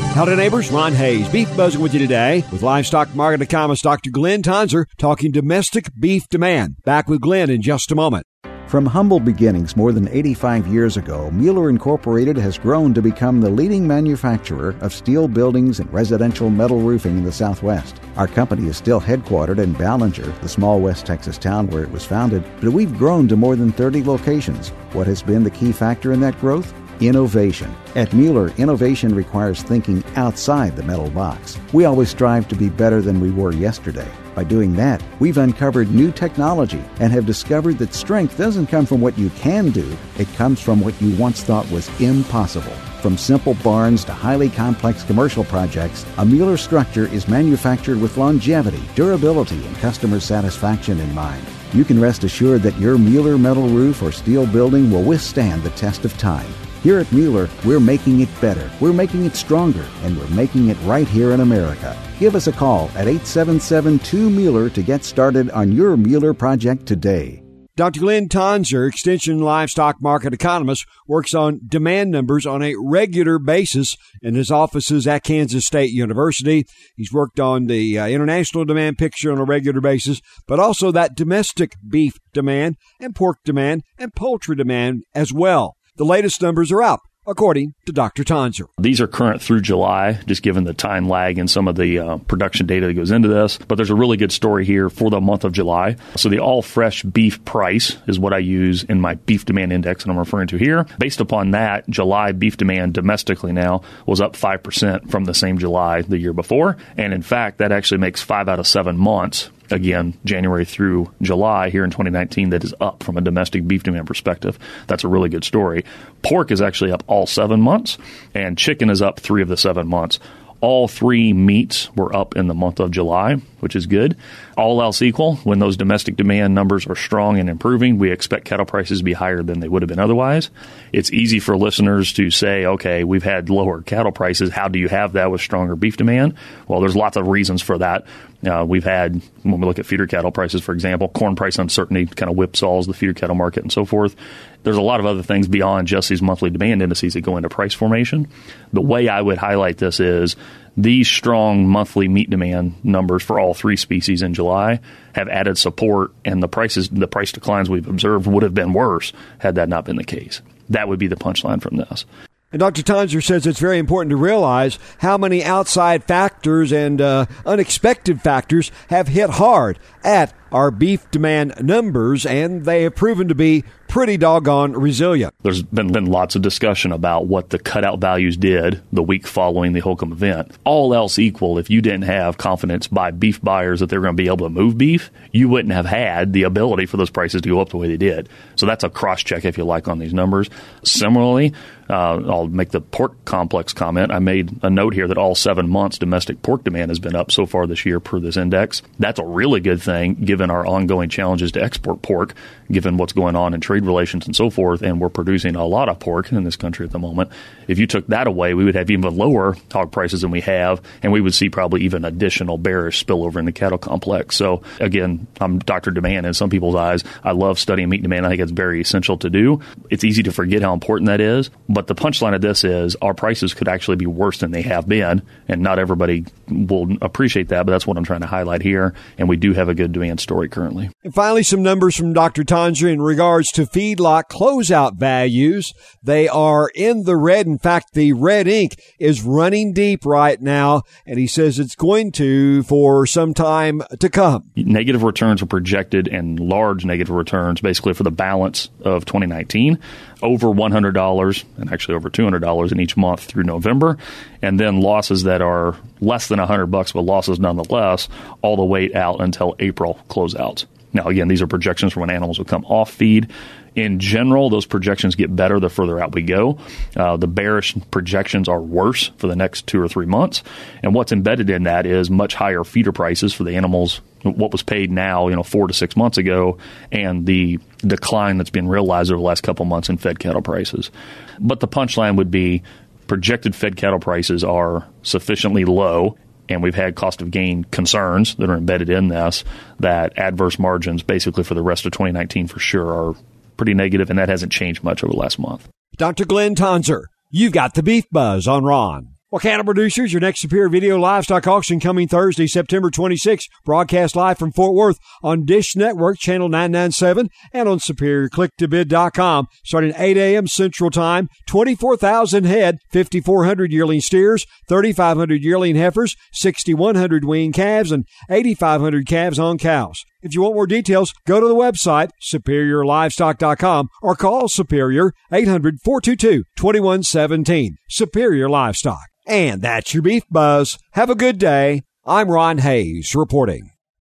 Howdy, neighbors. Ron Hayes, Beef Buzzing with you today with livestock market economist Dr. Glenn Tonser talking domestic beef demand. Back with Glenn in just a moment. From humble beginnings more than 85 years ago, Mueller Incorporated has grown to become the leading manufacturer of steel buildings and residential metal roofing in the Southwest. Our company is still headquartered in Ballinger, the small West Texas town where it was founded, but we've grown to more than 30 locations. What has been the key factor in that growth? Innovation. At Mueller, innovation requires thinking outside the metal box. We always strive to be better than we were yesterday. By doing that, we've uncovered new technology and have discovered that strength doesn't come from what you can do, it comes from what you once thought was impossible. From simple barns to highly complex commercial projects, a Mueller structure is manufactured with longevity, durability, and customer satisfaction in mind. You can rest assured that your Mueller metal roof or steel building will withstand the test of time. Here at Mueller, we're making it better, we're making it stronger, and we're making it right here in America. Give us a call at 877-2-MUELLER to get started on your Mueller project today. Dr. Glenn Tonser, Extension Livestock Market Economist, works on demand numbers on a regular basis in his offices at Kansas State University. He's worked on the international demand picture on a regular basis, but also that domestic beef demand and pork demand and poultry demand as well. The latest numbers are out, according to Dr. Tonser. These are current through July, just given the time lag and some of the production data that goes into this. But there's a really good story here for the month of July. So the all-fresh beef price is what I use in my beef demand index that I'm referring to here. Based upon that, July beef demand domestically now was up 5% from the same July the year before. And in fact, that actually makes 5 out of 7 months, again, January through July here in 2019, that is up from a domestic beef demand perspective. That's a really good story. Pork is actually up all 7 months, and chicken is up 3 of the 7 months. All 3 meats were up in the month of July, which is good. All else equal, when those domestic demand numbers are strong and improving, we expect cattle prices to be higher than they would have been otherwise. It's easy for listeners to say, okay, we've had lower cattle prices. How do you have that with stronger beef demand? Well, there's lots of reasons for that. We've had, when we look at feeder cattle prices, for example, corn price uncertainty kind of whipsaws the feeder cattle market and so forth. There's a lot of other things beyond just these monthly demand indices that go into price formation. The way I would highlight this is these strong monthly meat demand numbers for all 3 species in July have added support, and the price declines we've observed would have been worse had that not been the case. That would be the punchline from this. And Dr. Tonser says it's very important to realize how many outside factors and unexpected factors have hit hard at our beef demand numbers, and they have proven to be pretty doggone resilient. There's been lots of discussion about what the cutout values did the week following the Holcomb event. All else equal, if you didn't have confidence by beef buyers that they were going to be able to move beef, you wouldn't have had the ability for those prices to go up the way they did. So that's a cross-check, if you like, on these numbers. Similarly, I'll make the pork complex comment. I made a note here that all 7 months domestic pork demand has been up so far this year per this index. That's a really good thing given our ongoing challenges to export pork, given what's going on in trade relations and so forth, and we're producing a lot of pork in this country at the moment. If you took that away, we would have even lower hog prices than we have, and we would see probably even additional bearish spillover in the cattle complex. So again, I'm Dr. Demand in some people's eyes. I love studying meat demand. I think it's very essential to do. It's easy to forget how important that is, but the punchline of this is our prices could actually be worse than they have been, and not everybody will appreciate that, but that's what I'm trying to highlight here, and we do have a good demand story currently. And finally, some numbers from Dr. Tonser in regards to feedlot closeout values. They are in the red. In fact, the red ink is running deep right now, and he says it's going to for some time to come. Negative returns are projected, and large negative returns basically for the balance of 2019, over $100 and actually over $200 in each month through November, and then losses that are less than $100, but losses nonetheless, all the way out until April closeouts. Now, again, these are projections for when animals will come off feed. In general, those projections get better the further out we go. The bearish projections are worse for the next 2 or 3 months. And what's embedded in that is much higher feeder prices for the animals, what was paid now, 4 to 6 months ago, and the decline that's been realized over the last couple months in fed cattle prices. But the punchline would be projected fed cattle prices are sufficiently low, and we've had cost of gain concerns that are embedded in this, that adverse margins basically for the rest of 2019 for sure are pretty negative, and that hasn't changed much over the last month. Dr. Glenn Tonser, you've got the Beef Buzz on Ron. Well, cattle producers, your next Superior Video Livestock Auction coming Thursday, September 26th. Broadcast live from Fort Worth on Dish Network, Channel 997, and on SuperiorClickToBid.com. Starting 8 a.m. Central Time, 24,000 head, 5,400 yearling steers, 3,500 yearling heifers, 6,100 weaned calves, and 8,500 calves on cows. If you want more details, go to the website, SuperiorLivestock.com, or call Superior 800-422-2117. Superior Livestock. And that's your Beef Buzz. Have a good day. I'm Ron Hayes reporting.